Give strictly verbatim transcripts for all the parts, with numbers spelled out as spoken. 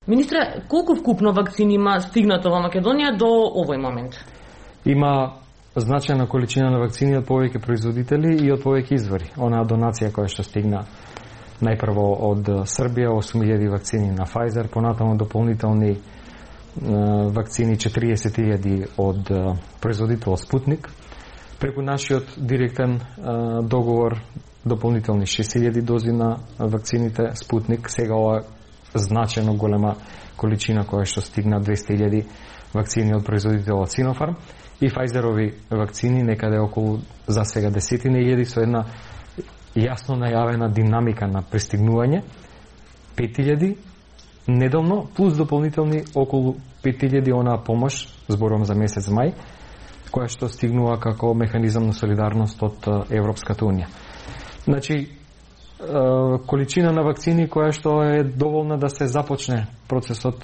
Министре, колку вкупно вакцини има стигнато во Македонија до овој момент? Има значајна количина на вакцини од повеќе производители и од повеќе извори. Онаа донација која што стигна најпрво од Србија, осум илјади вакцини на Pfizer, понатаму дополнителни е, вакцини четириесет илјади од е, производител Спутник. Преку нашиот директен е, договор дополнителни шест илјади дози на вакцините Спутник. Сега ова значајно голема количина која што стигна двесте илјади вакцини од производителот Sinopharm и Pfizerovi вакцини некаде околу за сега десетина илјади со една јасно најавена динамика на пристигнување, пет илјади неделно плюс дополнителни околу пет илјади онаа помош, зборувам за месец мај, која што стигнува како механизам на солидарност од Европската унија. Значи, количина на вакцини која што е доволна да се започне процесот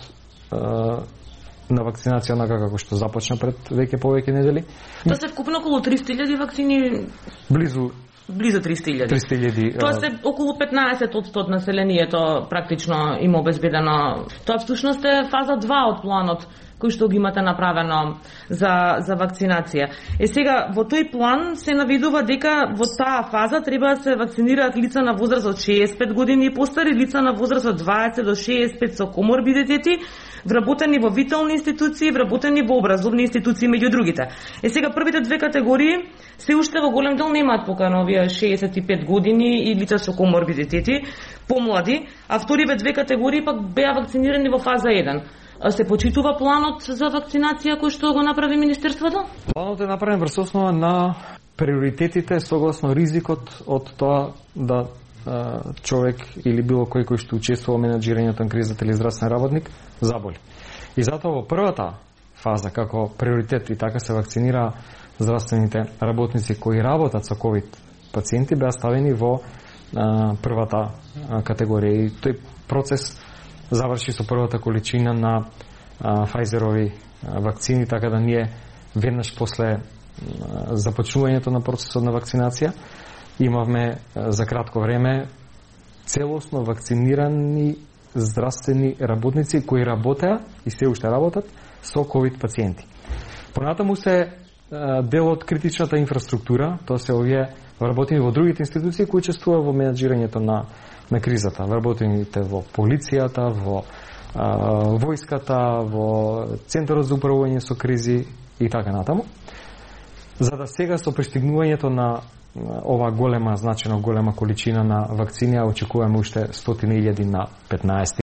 на вакцинација онака како што започна пред веќе повеќе недели. Тоа се вкупно околу триста илјади вакцини. Близу Близу триста илјади. триста илјади. Тоа се околу петнаесет одсто од населението практично има обезбедено. Тоа всушност е фаза два од планот кој што ги имате направено за за вакцинација. Е сега во тој план се наведува дека во таа фаза треба да се вакцинираат лица на возраст од шеесет и пет години и постари, лица на возраст од дваесет до шеесет и пет со коморбидитети, вработени во витални институции, вработени во образовни институции меѓу другите. Е сега првите две категории се уште во голем дел немаат покана овие шеесет и пет години и лица со коморбидитети, помлади, а вториве две категории пак беа вакцинирани во фаза еден. Се почитува планот за вакцинација кој што го направи Министерството? Планот е направен врз основа на приоритетите согласно ризикот од тоа да а, човек или било кој кој што учествува во менаџирањето на кризата или здравствен работник заболи. И затоа во првата фаза како приоритет и така се вакцинира здравствените работници кои работат со ковид пациенти беа ставени во а, првата а, категорија и тој процес заврши со првата количина на а, Pfizerovi а, вакцини, така да ние веднаш после а, започнувањето на процесот на вакцинација имавме а, за кратко време целосно вакцинирани здравствени работници кои работеа и се уште работат со ковид пациенти. Понатаму се а, дел од критичната инфраструктура, тоа се овие вработени во другите институции кои учествуваат во менаџирањето на на кризата, вработените во полицијата, во а, војската, во Центарот за управување со кризи и така натаму. За да сега со пристигнувањето на ова голема, значено голема количина на вакцини, очекуваме уште стотини илјади на петнаесет